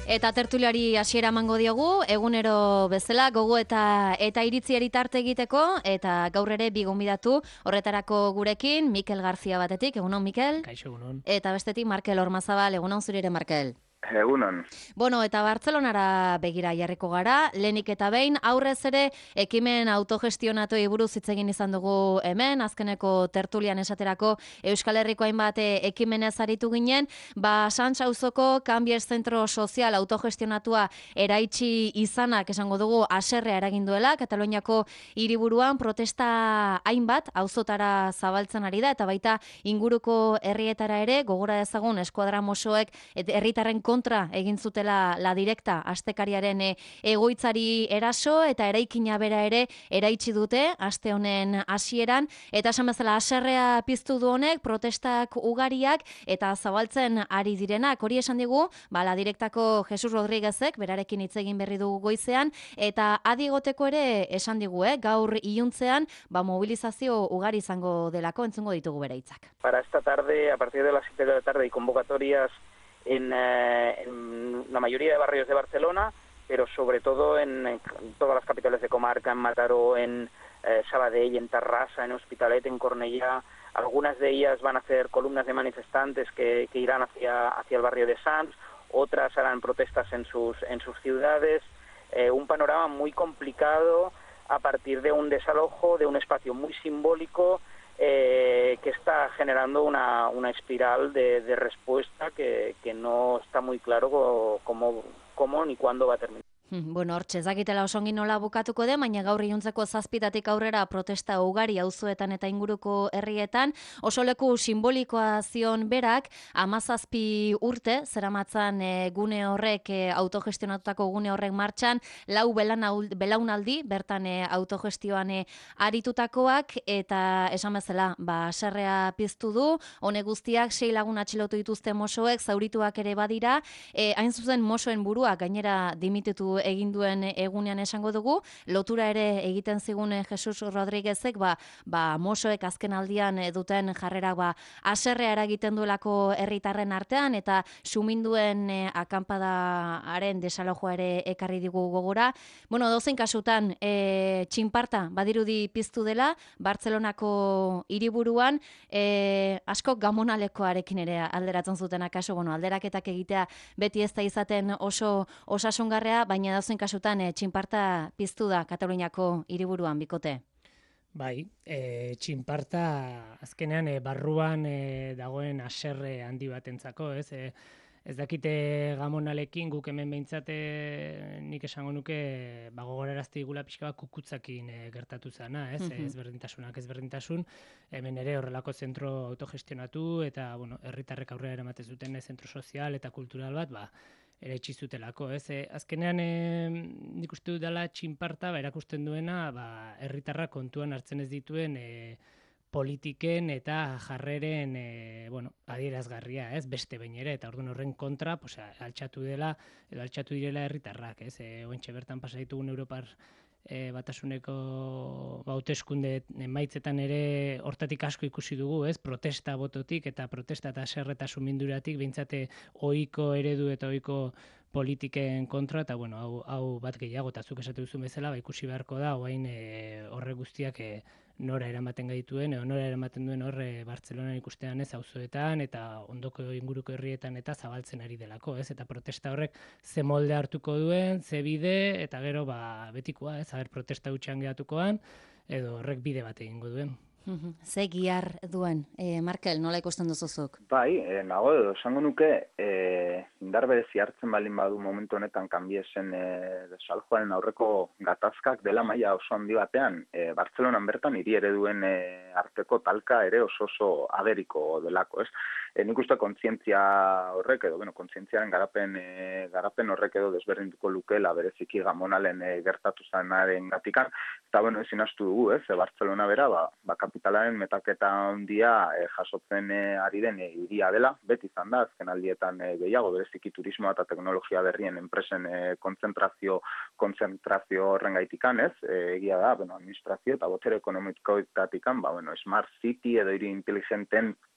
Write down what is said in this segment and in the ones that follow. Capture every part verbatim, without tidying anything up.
Eta tertuliari hasiera emango diogu, egunero bezala gogo eta eta iritziari tarte egiteko, eta gaur ere bi gonbidatu horretarako gurekin, Mikel García batetik, egunon Mikel? Kaixo, egunon. Eta bestetik Markel Ormazabal, egunon zuri ere Markel? Egunon. Bueno, eta Bartzelonara begira jarriko gara, lehenik eta behin, aurrez ere ekimen autogestionatuei buruz hitz egin izan dugu hemen, azkeneko tertulian esaterako Euskal Herriko hainbat ekimenez aritu ginen, ba Sants auzoko Cambies Zentro Sozial autogestionatua eraitsi izanak esango dugu haserrea eragin duela, Kataluniako hiriburuan protesta hainbat auzotara zabaltzen ari da, eta baita inguruko herrietara ere, gogora dezagun eskuadra mosoek herritarren kontra egin zutela la direkta astekariaren egoitzari eraso eta eraikina bera ere eraitsi dute aste honen hasieran, eta esan bezala haserrea piztu du honek, protestak ugariak eta zabaltzen ari direnak. Hori esan digu, ba la direktako Jesus Rodriguezek berarekin hitz egin berri dugu goizean, eta adi egoteko ere esan digu, eh, gaur iluntzean ba mobilizazio ugari izango delako, entzungo ditugu bere hitzak. Para esta tarde, a partir de las siete de la tarde, hay convocatorias En, eh, en la mayoría de barrios de Barcelona, pero sobre todo en, en todas las capitales de comarca, en Mataró, en eh, Sabadell, en Terrassa, en Hospitalet, en Cornellà. Algunas de ellas van a hacer columnas de manifestantes que, que irán hacia, hacia el barrio de Sants, otras harán protestas en sus, en sus ciudades. Eh, un panorama muy complicado a partir de un desalojo, de un espacio muy simbólico, Eh, que está generando una, una espiral de, de respuesta que, que no está muy claro cómo, cómo ni cuándo va a terminar. Bueno, hortxe, ezakitela osongi nola bukatuko den, baina gaur iluntzeko zazpitatik aurrera protesta ugari auzoetan eta inguruko herrietan, oso leku simbolikoa zion berak, hamazazpi urte, zeramatzan e, gune horrek, e, autogestionatutako gune horrek martxan, lau belaunaldi, bertan e, autogestioan e, aritutakoak, eta esan bezala, ba, haserrea piztu du, honek guztiak sei lagun atxilotu dituzte mosoek, zaurituak ere badira, e, hain zuzen mosoen buruak gainera dimititu egin duen egunean esango dugu, lotura ere egiten zigun Jesus Rodriguezek, ba, ba mosoek azken aldian duten jarrera ba haserrea eragiten duelako herritarren artean, eta suminduen e, akanpadaren desalojoa ere ekarri digu gogora. Bueno, dozein kasutan e, txinparta badirudi piztu dela, Bartzelonako hiriburuan, e, asko gamonalekoarekin ere alderatzen zuten akaso, bueno, alderaketak egitea beti ez da izaten oso osasungarrea, baina dauzen kasutan e, txinparta piztu da Kataluniako hiriburuan bikote. Bai, e, txinparta azkenean e, barruan e, dagoen haserre handi batentzako, ez? E, ez dakite gamonalekin guk hemen behintzate nik esango nuke ba gogorarazte digula pixka bat kukutzakin e, gertatu zana, ez? Mm-hmm. Ezberdintasunak ezberdintasun, hemen ere horrelako zentro autogestionatu eta bueno, herritarrek aurrera eramaten zuten e, zentro sozial eta kultural bat, ba ere itxizutelako, ez? E, azkenean e, nik uste dut dela txinparta, ba, erakusten duena, ba, herritarra kontuan hartzen ez dituen e, politiken eta jarreren e, bueno, adierazgarria, ez? Beste behin ere, eta orduan horren kontra, pues, altxatu dela, edo altxatu direla herritarrak, ez? E, oentxe bertan pasa ditugun Europar E, batasuneko hauteskunde emaitzetan ere hortatik asko ikusi dugu, ez? Protesta bototik eta protesta eta haserre eta suminduratik behintzate ohiko eredu eta ohiko politiken kontra, eta bueno, hau, hau bat gehiago, eta zuk esatu duzun bezala, ba, ikusi beharko da, oain e, horre guztiak e, nora eramaten gaituen, edo nora eramaten duen horre Bartzelonan ikustean ez auzoetan, eta ondoko inguruko herrietan eta zabaltzen ari delako, ez? Eta protesta horrek ze molde hartuko duen, ze bide, eta gero ba, betikoa, ez? Aber protesta hutsean gehatukoan, edo horrek bide bat egingo duen. Ze gihar duen, e, Markel, nola ikusten duzuzuk? Bai, e, nago edo, esango nuke, e, indar berezi hartzen balin badu momentu honetan kanbiesen e, desaljoaren aurreko gatazkak dela maila oso handi batean, e, Bartzelonan bertan hiri ereduen e, arteko talka ere oso oso ageriko delako, ez? E, nik uste kontzientzia horrek edo, bueno, kontzientziaren garapen, e, garapen horrek edo desberdintuko lukela bereziki gamonalen e, gertatu zanaren gatikan, eta bueno, ezin astu dugu, ez? E, Bartzelona bera, ba, ba kapitalaren metaketa handia e, jasotzen e, ari den e, hiria dela, beti izan da, azken aldietan e, gehiago, bereziki turismoa eta teknologia berrien enpresen e, konzentrazio, konzentrazio horren gaitikan, ez? E, egia da, bueno, administrazio eta botere ekonomikoetatikan, ba, bueno, smart city edo hiri inteligenten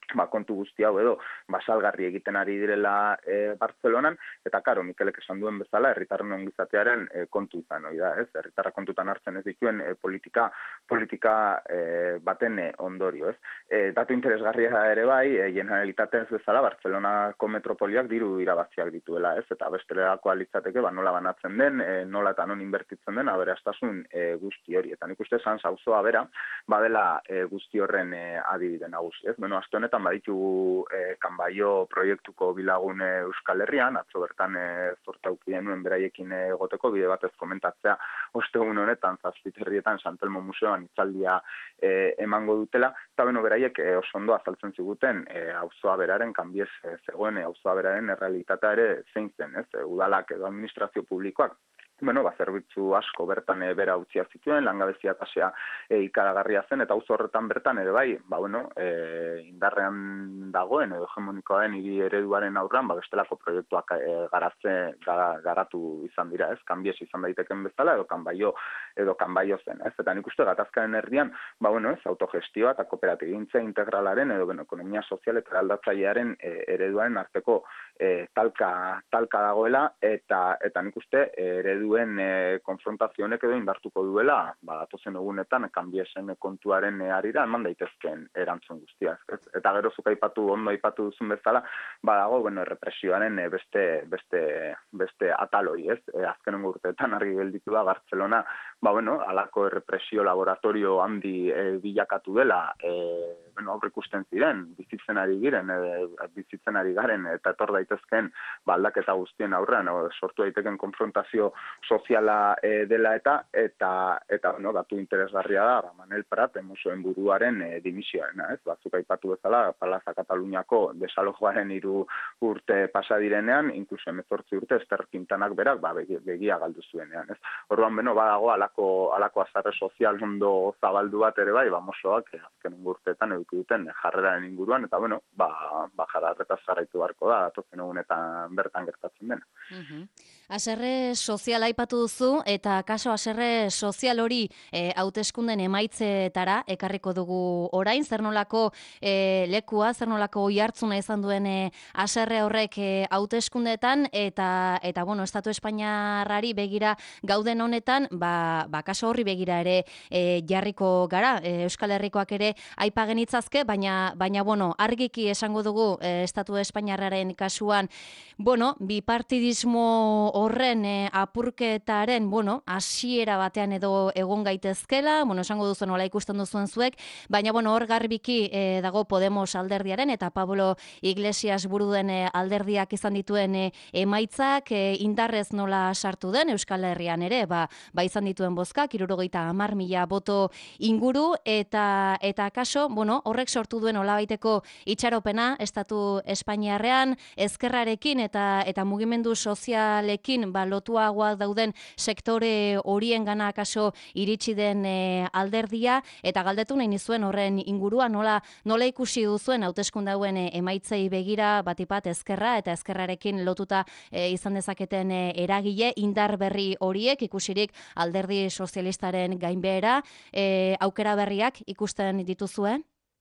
ba, kontu guzti hau edo basalgarri egiten ari direla e, Bartzelonan, eta karo, Mikelek esan duen bezala, herritarren ongizatearen e, kontu izan, hori da, ez? Herritarra kontutan hartzen ez dituen e, politika, politika e, baten e, ondorio, ez? E, datu interesgarria ere bai, e, generalitatez bezala, Bartzelonako metropoliak diru irabaziak dituela, ez? Eta bestelako litzateke, ba, nola banatzen den, e, nola eta non inbertitzen den, aberastasun e, guzti hori. Eta nik uste Sans auzoa bera, badela e, guzti horren e, adibide nagusi, ez? Beno, aste honetan baditugu eh, kanbaio proiektuko bilagun Euskal Herrian, atzo bertan eh, zortauki denuen beraiekin egoteko, bide batez komentatzea ostegun honetan Zazpiterrietan Santelmo Museoan hitzaldia eh, emango dutela, eta beno beraiek eh, oso ondo azaltzen ziguten eh, auzoa beraren kanbiez eh, zegoen eh, auzoa beraren errealitatea ere zein zen, ez? Eh, udalak edo administrazio publikoak Bueno, ba, zerbitzu asko bertan e, bera utzia zituen, langabezia tasea e, ikaragarria zen, eta auzo horretan bertan ere bai, ba, bueno, e, indarrean dagoen edo hegemonikoaren hiri ereduaren aurrean, ba, bestelako proiektuak e, garatze, gara, garatu izan dira, ez, kanbies izan daiteken bezala, edo kanbaio, edo kanbaio zen, ez, eta nik uste gatazkaren erdian, ba, bueno, ez, autogestioa eta kooperatibintza integralaren, edo, bueno, ekonomia sozial eta eraldatzailearen e, ereduaren arteko e, talka, talka dagoela, eta, eta nik uste e, eredu duen e, konfrontazionek edo indartuko duela, ba, datozen egunetan, kanbiesen kontuaren e, arira, eman daitezken erantzun guztia. Ez? Eta gero zuk aipatu, ondo aipatu duzun bezala, badago, bueno, represioaren e, beste, beste, beste ataloi, ez? E, azkenen urteetan argi gelditu da, Bartzelona, ba, bueno, alako represio laboratorio handi e, bilakatu dela, e, bueno, aurre ikusten ziren, bizitzen ari giren, e, bizitzen ari garen, eta etor daitezken, ba, aldaketa guztien aurrean, o, sortu daiteken konfrontazio soziala e, dela eta eta eta bueno, datu interesgarria da, ba, Manel Prat Museoen buruaren e, dimisioarena, ez? Batzuk aipatu bezala, Plaza Kataluniako desalojoaren hiru urte pasa direnean, inkluso hemezortzi urte Ester Quintanak berak ba, begia galdu zuenean, ez? Orduan beno badago halako halako azarre sozial ondo zabaldu bat ere bai, ba Mosoak e, azken urteetan eduki duten jarreraren inguruan eta bueno, ba ba jarrerretaz jarraitu beharko da datozen egunetan bertan gertatzen dena. Mhm. Haserre soziala aipatu duzu eta kaso haserre sozial hori e, hauteskunden emaitzetara ekarriko dugu orain, zer nolako e, lekua, zer nolako oihartzuna izan duen e, haserre horrek e, hauteskundeetan eta eta bueno, Estatu Espainiarrari begira gauden honetan, ba, ba kaso horri begira ere e, jarriko gara, e, Euskal Herrikoak ere aipa genitzazke, baina baina bueno, argiki esango dugu e, Estatu Espainiarraren kasuan, bueno, bipartidismo horren e, apurketaren, bueno, hasiera batean edo egon gaitezkela, bueno, esango duzu nola ikusten duzuen zuek, baina bueno, hor garbiki e, dago Podemos alderdiaren eta Pablo Iglesias buru den e, alderdiak izan dituen e, emaitzak e, indarrez nola sartu den Euskal Herrian ere, ba, ba izan dituen bozkak, hirurogeita hamar mila boto inguru eta eta kaso, bueno, horrek sortu duen olabaiteko itxaropena Estatu Espainiarrean, ezkerrarekin eta eta mugimendu sozialekin ba lotuagoak dauden sektore horiengana kaso iritsi den e, alderdia eta galdetu nahi nizuen horren ingurua nola nola ikusi duzuen hauteskunde hauen e, emaitzei begira batipat ezkerra eta ezkerrarekin lotuta e, izan dezaketen e, eragile indar berri horiek ikusirik alderdi sozialistaren gainbehera e, aukera berriak ikusten dituzue?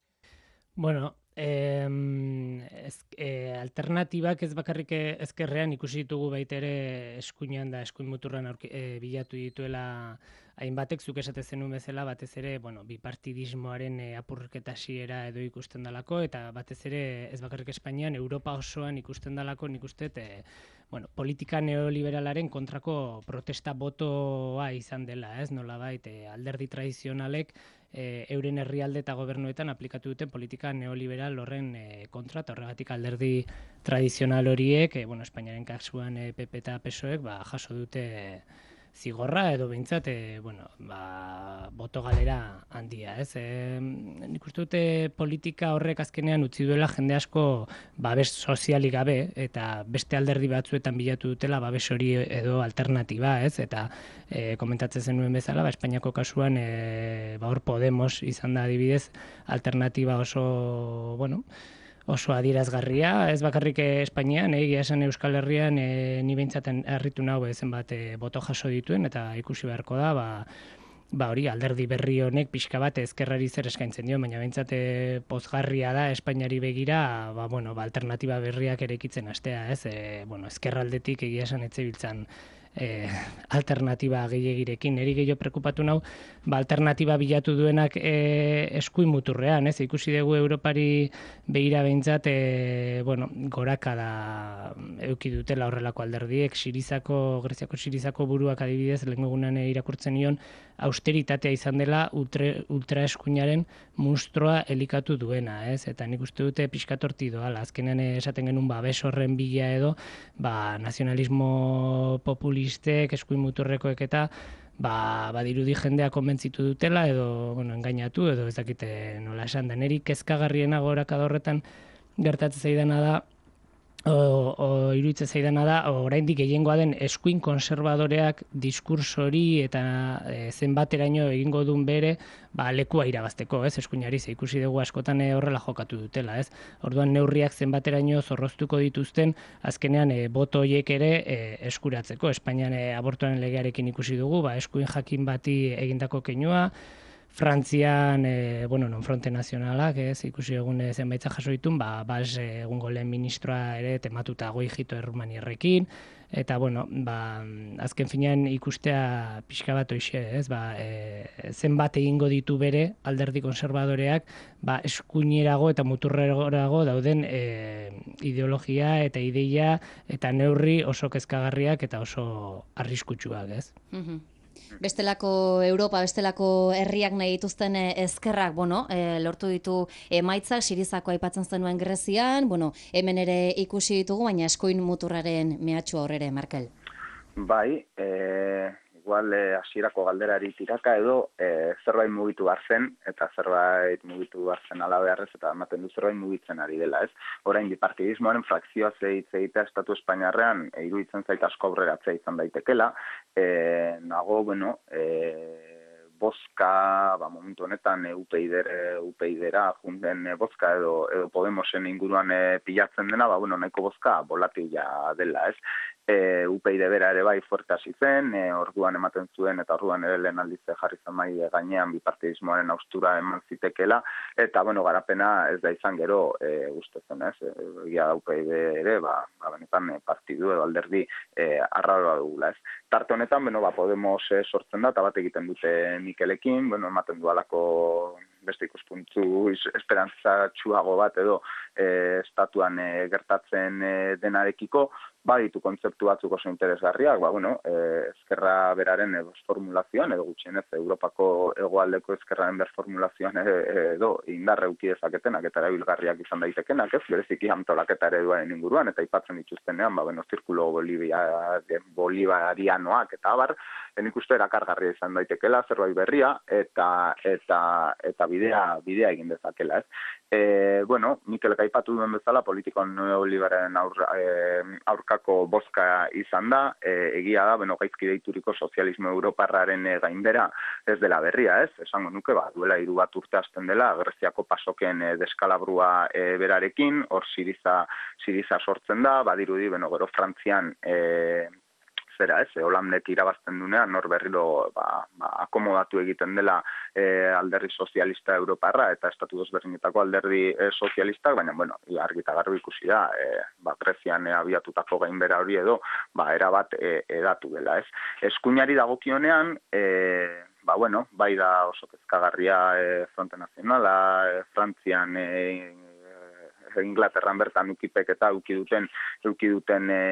Bueno, Eh, ez, eh, alternatibak ez bakarrik ezkerrean ikusi ditugu baita ere eskuinean da eskuin muturran aurki, eh, bilatu dituela hainbatek zuk esate zenuen bezala batez ere, bueno, bipartidismoaren eh, apurketa hasiera edo ikusten dalako eta batez ere ez bakarrik Espainian, Europa osoan ikusten dalako, nik uste eh, bueno, politika neoliberalaren kontrako protesta botoa izan dela, ez? Nolabait eh, alderdi tradizionalek E, euren herrialde eta gobernuetan aplikatu duten politika neoliberal horren e, kontra, eta horregatik alderdi tradizional horiek, e, bueno, Espainiaren kasuan e, P P eta P S O ek ba, jaso dute e, zigorra edo behintzat, e, bueno, ba, boto galera handia, ez? E, nik uste dute politika horrek azkenean utzi duela jende asko babes sozialik gabe, eta beste alderdi batzuetan bilatu dutela babes hori edo alternatiba, ez? Eta e, komentatzen zenuen bezala, ba, Espainiako kasuan, e, ba, hor Podemos izan da adibidez, alternatiba oso, bueno, oso adierazgarria, ez bakarrik Espainian, egia esan Euskal Herrian e, ni beintzaten harritu nau zenbat e, boto jaso dituen, eta ikusi beharko da, ba, ba hori alderdi berri honek pixka bat ezkerrari zer eskaintzen dio, baina behintzat pozgarria da Espainiari begira, ba bueno, ba alternatiba berriak erekitzen hastea, ez? E, bueno, ezkerraldetik egia esan etzebiltzan E, alternatiba gehiagirekin. Neri gehiago preokupatu nau, ba, alternatiba bilatu duenak e, eskuin muturrean, ez? Ikusi dugu Europari begira behintzat, e, bueno, goraka da eduki dutela horrelako alderdiek, Sirizako, Greziako Sirizako buruak adibidez, lehen egunean irakurtzen nion, austeritatea izan dela ultre, ultraeskuinaren munstroa elikatu duena, ez? Eta nik uste dute pixkatorti doala, azkenean esaten genuen babes horren bila edo, ba, nazionalismo populistek, eskuin muturrekoek eta ba, badirudi jendea konbentzitu dutela edo, bueno, engainatu edo ez dakite nola esan da. Neri kezkagarriena gorakada horretan gertatzen zaidana da, o, o iruditzen zaidana da, oraindik gehiengoa den eskuin konservadoreak diskurso hori eta e, zenbateraino egingo duen bere, ba, lekua irabazteko, ez, eskuinari, ze ikusi dugu askotan horrela jokatu dutela, ez. Orduan neurriak zenbateraino zorroztuko dituzten, azkenean e, boto horiek ere e, eskuratzeko. Espainian e, abortuaren legearekin ikusi dugu, ba, eskuin jakin bati egindako keinua, Frantzian, e, bueno, non fronte nazionalak, ez, ikusi egun zenbaitza jaso ditun, ba, bas egungo lehen ministroa ere tematuta goi jito errumanierrekin, eta, bueno, ba, azken finean ikustea pixka bat hoxe, ez, ba, e, zenbat egingo ditu bere alderdi konservadoreak, ba, eskuinerago eta muturrerago dauden e, ideologia eta ideia eta neurri oso kezkagarriak eta oso arriskutsuak, ez. Mhm. Bestelako Europa, bestelako herriak nahi dituzten ezkerrak, bueno, e, lortu ditu emaitzak, Sirizako aipatzen zenuen Grezian, bueno, hemen ere ikusi ditugu, baina eskuin muturraren mehatxua horrere, Markel. Bai, e, igual hasierako e, galderari tiraka edo e, zerbait mugitu behar zen, eta zerbait mugitu behar zen ala beharrez, eta ematen du zerbait mugitzen ari dela, ez? Orain, bipartidismoaren frakzioa zeitz egitea Estatu Espainiarrean, e, iruditzen zait asko aurreratzea izan daitekela, e, nago, bueno, e, bozka, ba, momentu honetan e, U P I D-era junden e, bozka edo, edo Podemosen inguruan e, pilatzen dena, ba, bueno, nahiko bozka volatila dela, ez? E, U P I D bera ere bai fuerte hasi zen, e, orduan ematen zuen eta orduan ere lehen aldize jarri zen mai gainean bipartidismoaren austura eman zitekela, eta bueno, garapena ez da izan gero e, gustetzen, ez? Egia da U P I D ere, ba, ba benetan e, partidu edo alderdi e, arraroa dugula, ez? Tarte honetan, bueno, ba, Podemos e, sortzen da, eta bat egiten dute Mikelekin, bueno, ematen dualako beste ikuspuntu esperantzatsuago bat edo e, estatuan e, gertatzen e, denarekiko, baditu kontzeptu batzuk oso interesgarriak, ba, bueno, e, ezkerra beraren edo formulazioan, edo gutxienez Europako hegoaldeko ezkerraren berformulazioan edo indarra eduki dezaketenak eta erabilgarriak izan daitekenak, ez, bereziki antolaketa ereduaren inguruan, eta aipatzen dituztenean, ba, bueno, zirkulo bolivarianoak eta abar, nik uste erakargarria izan daitekela, zerbait berria, eta eta eta bidea bidea egin dezakela, ez. E, bueno, Mikel aipatu duen bezala, politiko neoliberaren aur, e, aurkako bozka izan da, e, egia da, beno, gaizki deituriko sozialismo europarraren e, gainbera ez dela berria, ez, esango nuke, ba, duela hiru bat urte hasten dela, Greziako pasoken e, deskalabrua e, berarekin, hor Siriza, Siriza sortzen da, badirudi, beno, gero Frantzian, e, zera, ez, Holandek irabazten dunean, nor berriro ba, ba, akomodatu egiten dela e, alderdi sozialista europarra eta estatu desberdinetako alderdi e, sozialistak, baina, bueno, argi eta garbi ikusi da, e, ba, Grezian e, abiatutako gainbera hori edo, ba, erabat e, edatu dela, ez. Eskuinari dagokionean, e, ba, bueno, bai da oso kezkagarria e, Fronte Nazionala, e, Frantzian, e, e, Inglaterran bertan ukipek eta uki duten, uki duten e,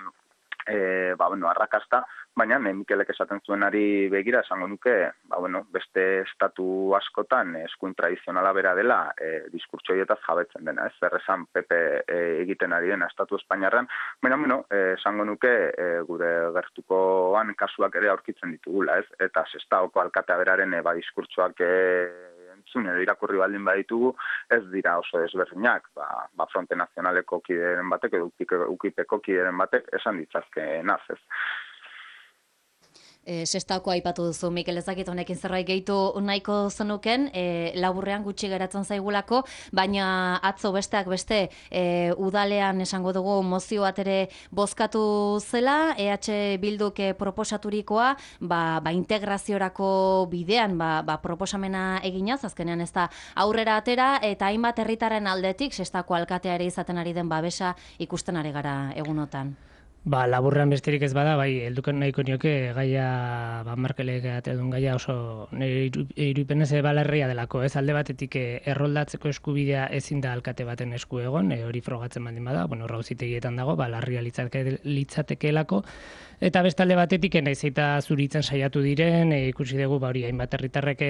E, ba, bueno, arrakasta, baina ne, Mikelek esaten zuenari begira esango nuke, ba, bueno, beste estatu askotan eskuin tradizionala bera dela e, diskurtso horietaz jabetzen dena, ez, zer esan P P e, egiten ari dena estatu Espainiarran, baina, bueno, e, esango nuke e, gure gertukoan kasuak ere aurkitzen ditugula, ez, eta Sestaoko alkatea beraren e, ba, diskurtsoak e, edo irakurri baldin baditugu, ez dira oso desberdinak, ba, ba Fronte Nazionaleko kideren batek edo ukipeko kideren batek esan ditzazke naz, ez. E, sestako aipatu duzu, Mikel, ezakit honekin zerbait gehitu nahiko zenuken, e, laburrean gutxi geratzen zaigulako, baina atzo besteak beste e, udalean esango dugu mozio bat ere bozkatu zela, E H Bilduk e, proposaturikoa, ba, ba integraziorako bidean ba, ba proposamena eginaz, azkenean ez da aurrera atera, eta hainbat herritarren aldetik sestako alkatea ere izaten ari den babesa ikusten ari gara egunotan. Ba, laburrean besterik ez bada, bai, helduken nahiko nioke gaia, ba, Markelek atedun gaia oso nire irudipenez balarria delako, ez alde batetik erroldatzeko eskubidea ezin da alkate baten esku egon, e, hori frogatzen baldin bada, bueno, rauzitegietan dago, ba, larria litzateke, litzatekeelako, eta bestalde batetik naiz eta zuritzen saiatu diren, e, ikusi dugu, ba, hori, hainbat herritarrek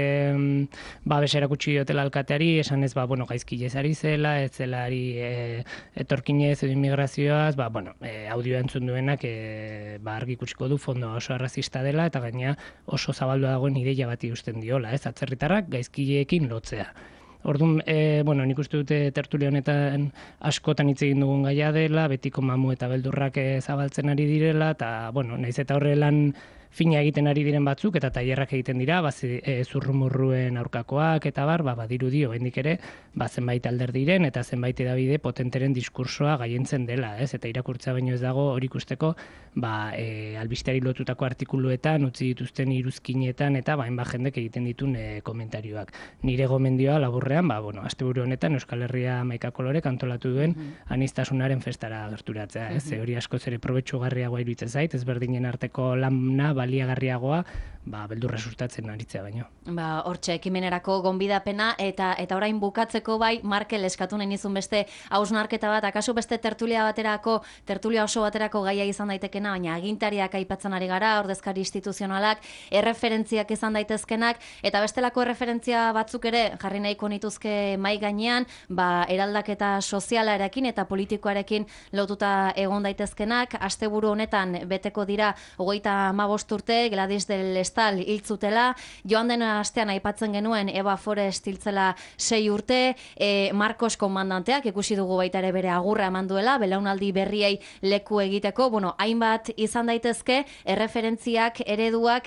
ba, besera kutsi diotela alkateari, esan ez, ba, bueno, gaizkilez ari zela, ez zelari e, etorkinez edo immigrazioaz, ba, bueno, e, audioa entzun duenak e, ba, argi ikusiko du fondoa oso arrazista dela eta gaina oso zabaldua dagoen ideia bati usten diola, ez, atzerritarrak gaizkileekin lotzea. Orduan, e, bueno, nik uste dute tertulia honetan askotan hitz egin dugun gaia dela, betiko mamu eta beldurrak zabaltzen ari direla, eta, bueno, naiz eta horrelan fina egiten ari diren batzuk, eta tailerrak egiten dira, ba, e, zurrumurruen aurkakoak, eta bar, ba, badirudi, oraindik ere, ba, zenbait alderdiren, eta zenbait edabide potenteren diskursoa gaientzen dela, ez? Eta irakurtza baino ez dago hori ikusteko, ba, e, albisteari lotutako artikuluetan, utzi dituzten iruzkinetan, eta ba, hainbat jendek egiten ditun e, komentarioak. Nire gomendioa laburrean, ba, bueno, asteburu honetan Euskal Herria Hamaika Kolorek antolatu duen mm-hmm. anistasunaren festara gerturatzea, ez? Mm-hmm. Hori askoz ere probetxugarriagoa iruditzen zait, ezberdinen arteko lana baliagarriagoa, ba, beldurra sustatzen aritzea baino. Ba, hortxe, ekimenerako gonbidapena, eta eta orain bukatzeko bai, Markel eskatu nahi nizun beste hausnarketa bat, akaso beste tertulia baterako, tertulia oso baterako gaia izan daitekena, baina agintariak aipatzen ari gara, ordezkari instituzionalak, erreferentziak izan daitezkenak, eta bestelako erreferentzia batzuk ere, jarri nahiko nituzke mai gainean, ba, eraldaketa sozialarekin eta politikoarekin lotuta egon daitezkenak, asteburu honetan beteko dira hogeita hamabost urte, Gladys del Estal hiltzutela, joan den astean aipatzen genuen Eva Forest hiltzela sei urte, e, Marcos komandanteak ikusi dugu baita ere bere agurra eman duela, belaunaldi berriei leku egiteko, bueno, hainbat izan daitezke, erreferentziak, ereduak,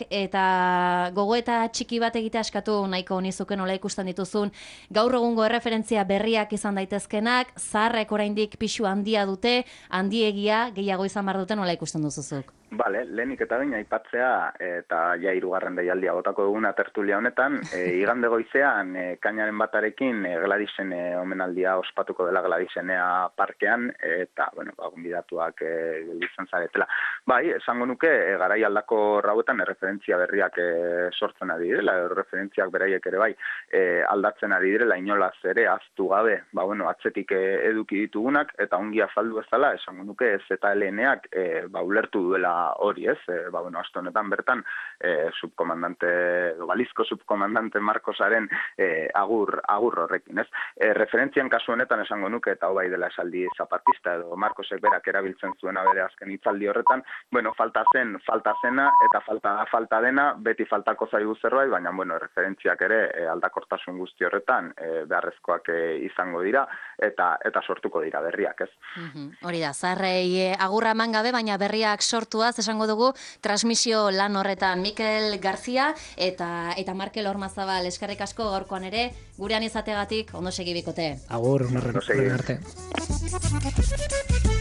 eta gogoeta txiki bat egitea eskatu nahiko nizuke nola ikusten dituzun, gaur egungo erreferentzia berriak izan daitezkenak, zaharrek oraindik pisu handia dute, handiegia gehiago izan behar dute nola ikusten duzuzuk. Bale, lehenik eta baina aipatzea, eta ja hirugarren deialdia botako duguna tertulia honetan, e, igande goizean, e, kainaren batarekin, e, Gladysen e, omenaldia ospatuko dela Gladysenea parkean, eta, bueno, ba, gonbidatuak e, izan zaretela. Bai, esango nuke, e, garai aldako rauetan erreferentzia berriak e, sortzen ari direla, erreferentziak beraiek ere bai, e, aldatzen ari direla, inolaz ere, aztu gabe, ba, bueno, atzetik e, eduki ditugunak, eta ongi azaldu ezala, esango nuke, ez eta heleneak, e, ba, ulertu duela hori, ez, e, ba, bueno, aste honetan bertan, e, subkomandante, balizko subkomandante Marcosaren e, agur, agur horrekin, ez. E, referentzian kasu honetan esango nuke, eta bai dela esaldi zapatista, edo Marcosek berak erabiltzen zuena bere azken hitzaldi horretan, bueno, falta zen, falta zena, eta falta falta dena, beti faltako zaigu zerbait, baina, bueno, referentziak ere e, aldakortasun guzti horretan e, beharrezkoak e, izango dira, eta eta sortuko dira berriak, ez. Mm-hmm. Hori da, zarrei agurra eman gabe, baina berriak sortuaz, esango dugu, transmisio lan horretan Mikel Garzia eta eta Markel Ormazabal, eskerrik asko gaurkoan ere, gurean izategatik ondo segi bikote. Agur, una arte.